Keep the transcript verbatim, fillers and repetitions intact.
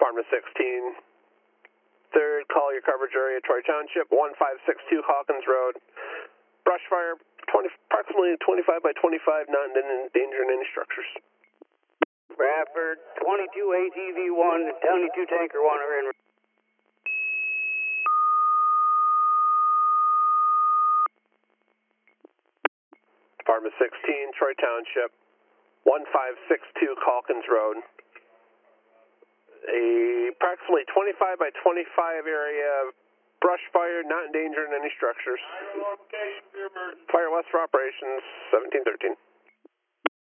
Department sixteen. Third, call your coverage area, Troy Township, one five six two Hawkins Road. Brush fire, twenty, approximately twenty-five by twenty-five, not endangering any structures. Bradford, twenty-two A T V one, twenty-two Tanker one are in. Department sixteen, Troy Township, one five six two Hawkins Road. A approximately twenty-five by twenty-five area, brush fire, not endangering any structures. Fire west for operations, seventeen thirteen.